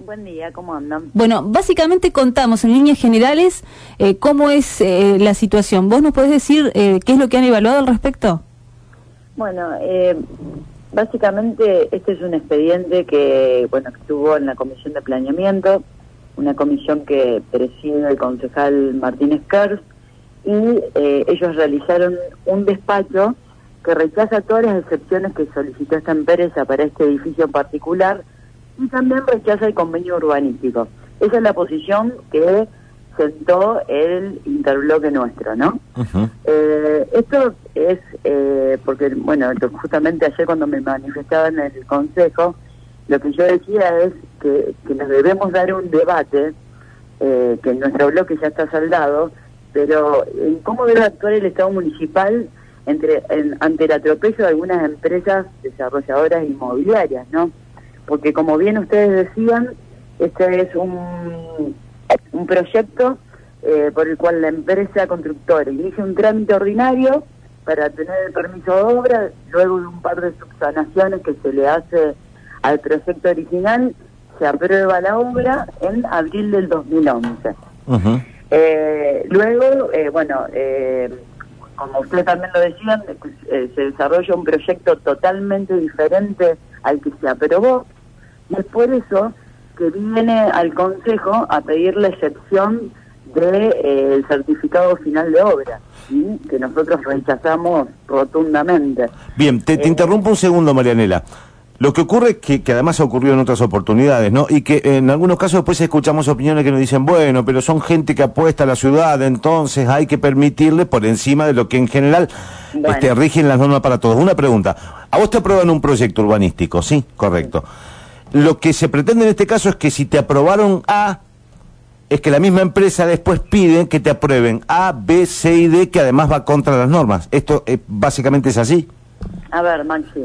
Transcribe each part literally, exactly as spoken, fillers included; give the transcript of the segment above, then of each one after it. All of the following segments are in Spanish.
Buen día, ¿cómo andan? Bueno, básicamente contamos en líneas generales eh, cómo es eh, la situación. ¿Vos nos podés decir eh, qué es lo que han evaluado al respecto? Bueno, eh, básicamente este es un expediente que, bueno, que estuvo en la Comisión de Planeamiento, una comisión que preside el concejal Martínez Kers, y eh, ellos realizaron un despacho que rechaza todas las excepciones que solicitó esta empresa para este edificio en particular, y también rechaza el convenio urbanístico. Esa es la posición que sentó el interbloque nuestro, ¿no? Uh-huh. eh, esto es eh, porque, bueno, justamente ayer cuando me manifestaba en el Consejo, lo que yo decía es que, que nos debemos dar un debate, eh, que nuestro bloque ya está saldado, pero en cómo debe actuar el Estado municipal entre en, ante el atropello de algunas empresas desarrolladoras inmobiliarias, ¿no? Porque como bien ustedes decían, este es un, un proyecto eh, por el cual la empresa constructora inicia un trámite ordinario para tener el permiso de obra, luego de un par de subsanaciones que se le hace al proyecto original, se aprueba la obra en abril del dos mil once. Uh-huh. eh, luego, eh, bueno, eh, como ustedes también lo decían, eh, se desarrolla un proyecto totalmente diferente al que se aprobó, y es por eso que viene al Consejo a pedir la excepción del de, eh, certificado final de obra, ¿sí? Que nosotros rechazamos rotundamente. Bien, te, te eh, interrumpo un segundo, Marianela. Lo que ocurre es que, que además ha ocurrido en otras oportunidades, ¿no? Y que en algunos casos después escuchamos opiniones que nos dicen, bueno, pero son gente que apuesta a la ciudad, entonces hay que permitirle por encima de lo que en general bueno. este, rigen las normas para todos. Una pregunta, a vos te aprueban un proyecto urbanístico, ¿sí? Correcto. Sí. Lo que se pretende en este caso es que si te aprobaron A, es que la misma empresa después pide que te aprueben A, B, C y D, que además va contra las normas. ¿Esto eh, básicamente es así? A ver, Maxi.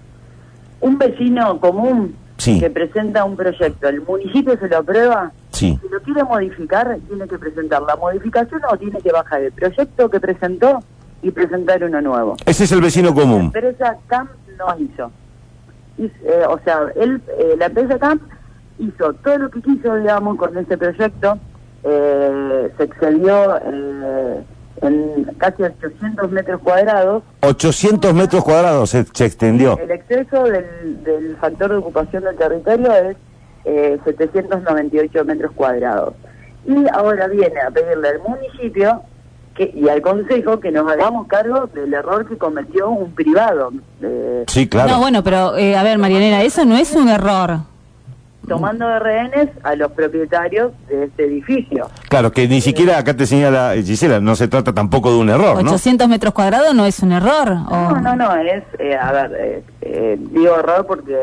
Un vecino común sí. que presenta un proyecto, ¿el municipio se lo aprueba? Sí. Si lo quiere modificar, tiene que presentar la modificación o tiene que bajar el proyecto que presentó y presentar uno nuevo. Ese es el vecino común. La empresa C A M no hizo. Y, eh, o sea, él, eh, la empresa C A M hizo todo lo que quiso, digamos, con ese proyecto. Eh, se excedió eh, en casi ochocientos metros cuadrados. ochocientos metros cuadrados se, se extendió. El exceso del, del factor de ocupación del territorio es eh, setecientos noventa y ocho metros cuadrados. Y ahora viene a pedirle al municipio que, y al Consejo que nos hagamos cargo del error que cometió un privado. Eh, sí, claro. No, bueno, pero eh, a ver, Marianela, eso no es un error. Tomando de rehenes a los propietarios de este edificio. Claro, que ni siquiera, acá te señala Gisela, no se trata tampoco de un error, ¿no? ochocientos metros cuadrados no es un error. No, o... no, no, es, eh, a ver, eh, eh, digo error porque,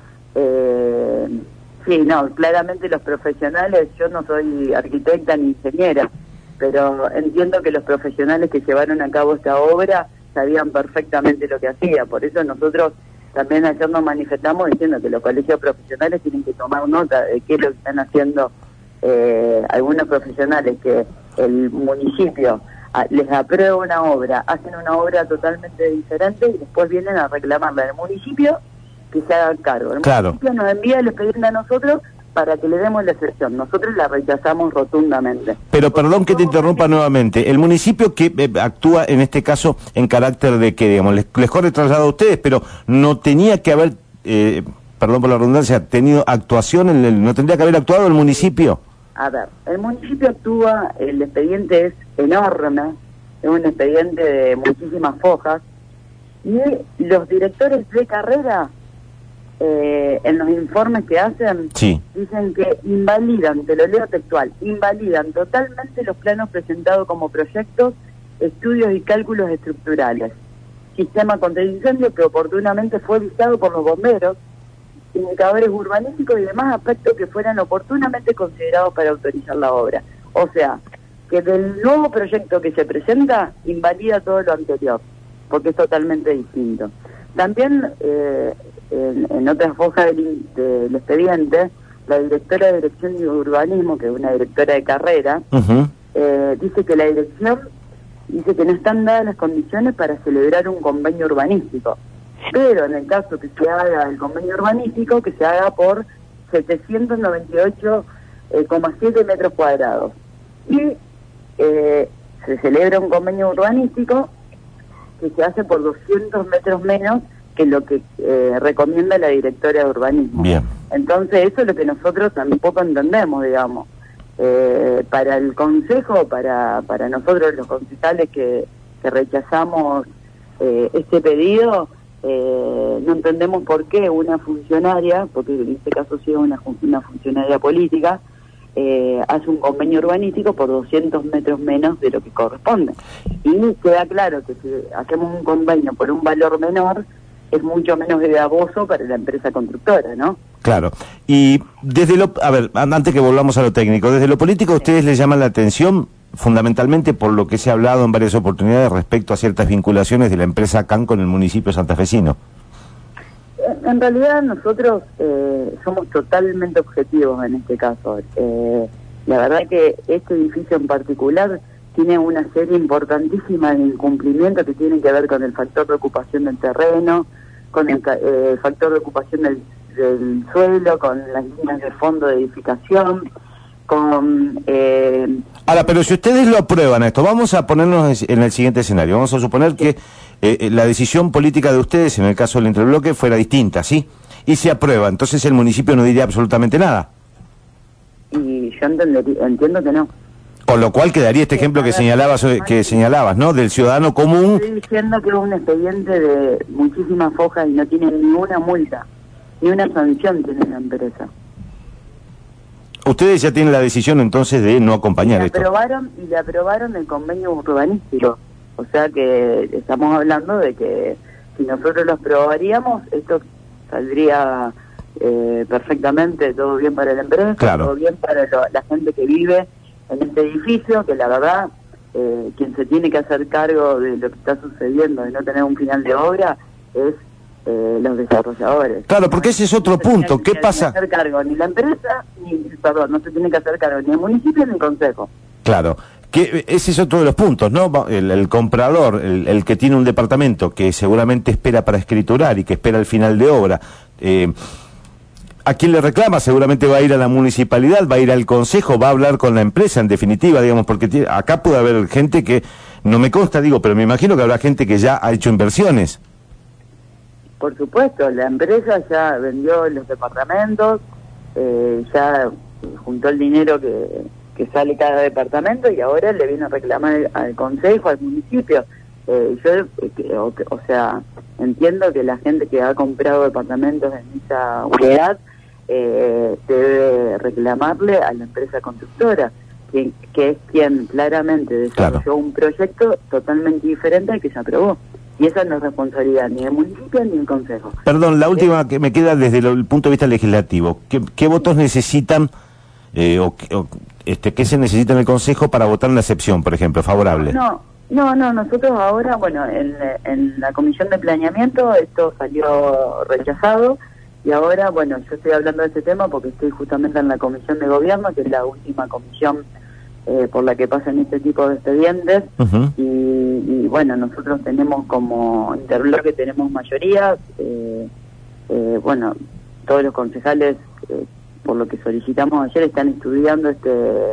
eh, sí, no, claramente los profesionales, yo no soy arquitecta ni ingeniera, pero entiendo que los profesionales que llevaron a cabo esta obra sabían perfectamente lo que hacía, por eso nosotros también ayer nos manifestamos diciendo que los colegios profesionales tienen que tomar nota de qué es lo que están haciendo eh, algunos profesionales, que el municipio a, les aprueba una obra, hacen una obra totalmente diferente y después vienen a reclamarle al municipio que se haga cargo. El claro. municipio nos envía el expediente a nosotros para que le demos la excepción. Nosotros la rechazamos rotundamente. Pero perdón que te interrumpa nuevamente. El municipio que eh, actúa en este caso en carácter de que, digamos, les, les corre traslado a ustedes, pero no tenía que haber, eh, perdón por la redundancia, tenido actuación, en el, no tendría que haber actuado el municipio. A ver, el municipio actúa, el expediente es enorme, es un expediente de muchísimas fojas, y los directores de carrera, Eh, en los informes que hacen, sí. dicen que invalidan, te lo leo textual, invalidan totalmente los planos presentados como proyectos, estudios y cálculos estructurales, sistema contra el incendio que oportunamente fue visado por los bomberos, indicadores urbanísticos y demás aspectos que fueran oportunamente considerados para autorizar la obra. O sea, que del nuevo proyecto que se presenta, invalida todo lo anterior, porque es totalmente distinto. También, eh, en, en otras hojas del, del expediente, la directora de Dirección de Urbanismo, que es una directora de carrera, uh-huh. eh, dice que la dirección dice que no están dadas las condiciones para celebrar un convenio urbanístico, pero en el caso que se haga el convenio urbanístico, que se haga por setecientos noventa y ocho coma siete metros cuadrados. Y eh, se celebra un convenio urbanístico que se hace por doscientos metros menos que lo que eh, recomienda la directora de urbanismo. Bien. Entonces eso es lo que nosotros tampoco entendemos, digamos. Eh, para el Consejo, para para nosotros los concejales que, que rechazamos eh, este pedido, eh, no entendemos por qué una funcionaria, porque en este caso sí es una, una funcionaria política, eh, hace un convenio urbanístico por doscientos metros menos de lo que corresponde. Y queda claro que si hacemos un convenio por un valor menor, es mucho menos gravoso para la empresa constructora, ¿no? Claro. Y desde lo... A ver, antes que volvamos a lo técnico, desde lo político, ¿a ustedes les llaman la atención fundamentalmente por lo que se ha hablado en varias oportunidades respecto a ciertas vinculaciones de la empresa C A N con el municipio santafesino? En realidad nosotros eh, somos totalmente objetivos en este caso. Eh, la verdad que este edificio en particular tiene una serie importantísima de incumplimientos que tienen que ver con el factor de ocupación del terreno, con el eh, factor de ocupación del, del suelo, con las líneas de fondo de edificación, con... Eh, Ahora, pero si ustedes lo aprueban esto, vamos a ponernos en el siguiente escenario. Vamos a suponer que eh, la decisión política de ustedes, en el caso del interbloque, fuera distinta, ¿sí? Y se aprueba, entonces el municipio no diría absolutamente nada. Y yo entendería, entiendo que no. Con lo cual quedaría este ejemplo que señalabas, que señalabas, ¿no? Del ciudadano común. Estoy diciendo que es un expediente de muchísimas fojas y no tiene ni una multa, ni una sanción tiene la empresa. Ustedes ya tienen la decisión entonces de no acompañar y esto. aprobaron y le aprobaron el convenio urbanístico, o sea que estamos hablando de que si nosotros lo aprobaríamos, esto saldría eh, perfectamente, todo bien para la empresa, claro. Todo bien para lo, la gente que vive en este edificio, que la verdad, eh, quien se tiene que hacer cargo de lo que está sucediendo, de no tener un final de obra, es eh, los desarrolladores. Claro, porque ese es otro no punto. ¿Qué que, pasa? No se tiene que hacer cargo ni la empresa, ni, perdón, no se tiene que hacer cargo ni el municipio ni el consejo. Claro. Que ese es otro de los puntos, ¿no? El, el comprador, el, el que tiene un departamento que seguramente espera para escriturar y que espera el final de obra, eh, ¿a quién le reclama? Seguramente va a ir a la municipalidad, va a ir al consejo, va a hablar con la empresa, en definitiva, digamos, porque tiene, acá puede haber gente que, no me consta, digo, pero me imagino que habrá gente que ya ha hecho inversiones. Por supuesto, la empresa ya vendió los departamentos, eh, ya juntó el dinero que, que sale cada departamento y ahora le viene a reclamar al consejo, al municipio. Eh, yo, eh, o, o sea, entiendo que la gente que ha comprado departamentos en esa unidad eh, debe reclamarle a la empresa constructora, que, que es quien claramente desarrolló claro. un proyecto totalmente diferente al que se aprobó. Y esa no es responsabilidad ni del municipio ni del consejo. Perdón, la última que me queda desde el punto de vista legislativo. ¿Qué, qué votos necesitan eh, o, o este qué se necesita en el consejo para votar una excepción, por ejemplo, favorable? No, no, no. Nosotros ahora, bueno, en, en la comisión de planeamiento esto salió rechazado y ahora, bueno, yo estoy hablando de este tema porque estoy justamente en la comisión de gobierno, que es la última comisión Eh, por la que pasan este tipo de expedientes. Uh-huh. y, y bueno, nosotros tenemos como interbloque, tenemos mayoría, eh, eh, bueno, todos los concejales, eh, por lo que solicitamos ayer, están estudiando este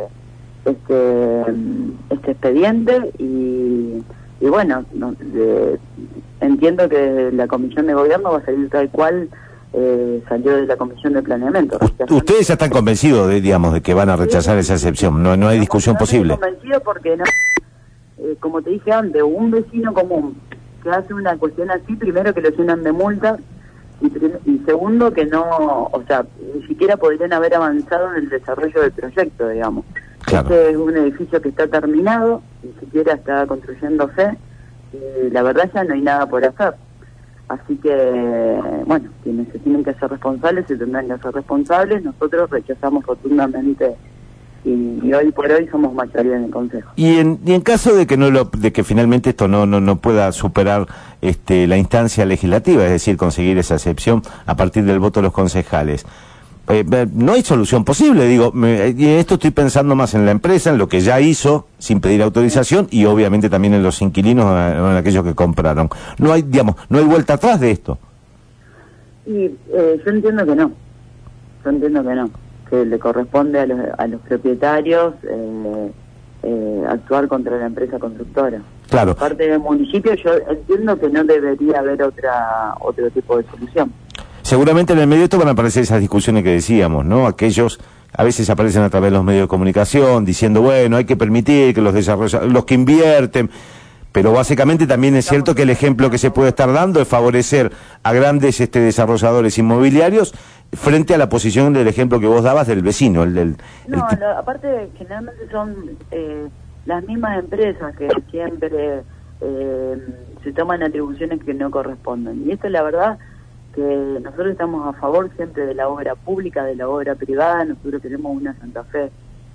este este expediente y, y bueno, no, de, entiendo que desde la comisión de gobierno va a salir tal cual Eh, salió de la comisión de planeamiento. Ustedes ya están convencidos de, digamos, de que van a rechazar esa excepción, no no hay discusión no, posible. Estoy convencido porque no, eh, como te dije antes, un vecino común que hace una cuestión así, primero que lo llenan de multas y, y segundo que no, o sea, ni siquiera podrían haber avanzado en el desarrollo del proyecto, digamos. Claro. Este es un edificio que está terminado, ni siquiera está construyéndose y la verdad ya no hay nada por hacer. Así que, bueno, quienes se tienen que hacer responsables se tendrán que hacer responsables. Nosotros rechazamos rotundamente y, y hoy por hoy somos mayoría en el Consejo. Y en, y en caso de que no lo, de que finalmente esto no no no pueda superar este la instancia legislativa, es decir, conseguir esa excepción a partir del voto de los concejales, eh, no hay solución posible, digo, me, y en esto estoy pensando más en la empresa, en lo que ya hizo sin pedir autorización y obviamente también en los inquilinos, en aquellos que compraron. No hay, digamos, no hay vuelta atrás de esto. Y eh, yo entiendo que no. yo entiendo que no, que le corresponde a los, a los propietarios eh, eh, actuar contra la empresa constructora. Claro. Parte del municipio yo entiendo que no debería haber otra otro tipo de solución. Seguramente en el medio de esto van a aparecer esas discusiones que decíamos, ¿no? Aquellos a veces aparecen a través de los medios de comunicación diciendo, bueno, hay que permitir que los desarrolladores, los que invierten, pero básicamente también es cierto que el ejemplo que se puede estar dando es favorecer a grandes este, desarrolladores inmobiliarios frente a la posición del ejemplo que vos dabas del vecino. El, del, no, el... lo, aparte generalmente son eh, las mismas empresas que siempre eh, se toman atribuciones que no corresponden. Y esto la verdad que nosotros estamos a favor siempre de la obra pública, de la obra privada. Nosotros queremos una Santa Fe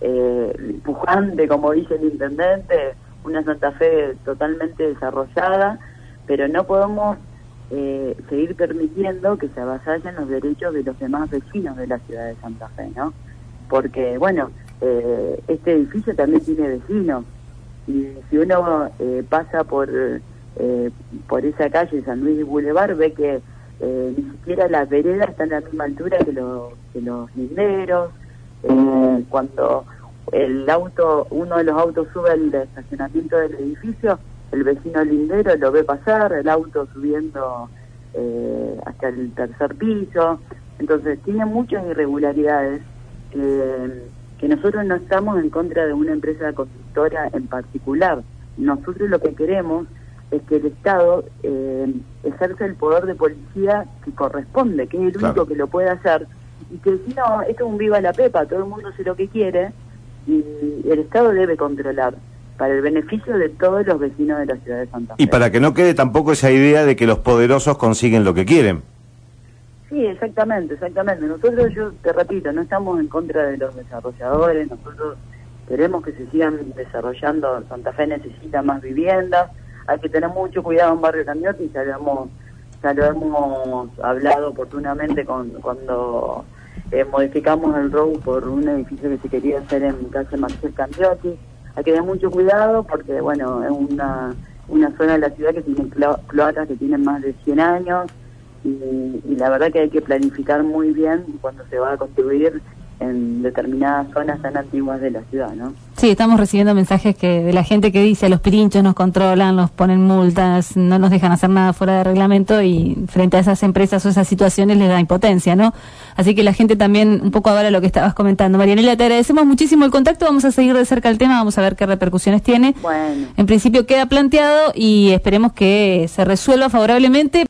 eh, pujante, como dice el intendente, una Santa Fe totalmente desarrollada, pero no podemos eh, seguir permitiendo que se avasallen los derechos de los demás vecinos de la ciudad de Santa Fe, ¿no? Porque, bueno, eh, este edificio también tiene vecinos, y si uno eh, pasa por, eh, por esa calle, San Luis Boulevard, ve que Eh, ni siquiera las veredas están a la misma altura que los, que los linderos. Eh, cuando el auto, uno de los autos sube al estacionamiento del edificio, el vecino lindero lo ve pasar, el auto subiendo eh, hasta el tercer piso. Entonces tiene muchas irregularidades eh, que nosotros no estamos en contra de una empresa constructora en particular. Nosotros lo que queremos es que el Estado eh, ejerce el poder de policía que corresponde, que es el único claro. que lo puede hacer, y que si no, esto es un viva la pepa, todo el mundo hace lo que quiere, y el Estado debe controlar, para el beneficio de todos los vecinos de la ciudad de Santa Fe. Y para que no quede tampoco esa idea de que los poderosos consiguen lo que quieren. Sí, exactamente, exactamente. Nosotros, yo te repito, no estamos en contra de los desarrolladores, nosotros queremos que se sigan desarrollando, Santa Fe necesita más viviendas. Hay que tener mucho cuidado en Barrio Candioti, ya lo hemos, ya lo hemos hablado oportunamente con, cuando eh, modificamos el R O U por un edificio que se quería hacer en calle Marcel Candioti. Hay que tener mucho cuidado porque, bueno, es una, una zona de la ciudad que tiene clo cloacas que tienen más de cien años y, y la verdad que hay que planificar muy bien cuando se va a construir en determinadas zonas tan antiguas de la ciudad, ¿no? Sí, estamos recibiendo mensajes que de la gente que dice los pirinchos nos controlan, nos ponen multas, no nos dejan hacer nada fuera de reglamento, y frente a esas empresas o esas situaciones les da impotencia, ¿no? Así que la gente también, un poco ahora lo que estabas comentando. Marianela, te agradecemos muchísimo el contacto, vamos a seguir de cerca el tema, vamos a ver qué repercusiones tiene. Bueno. En principio queda planteado y esperemos que se resuelva favorablemente.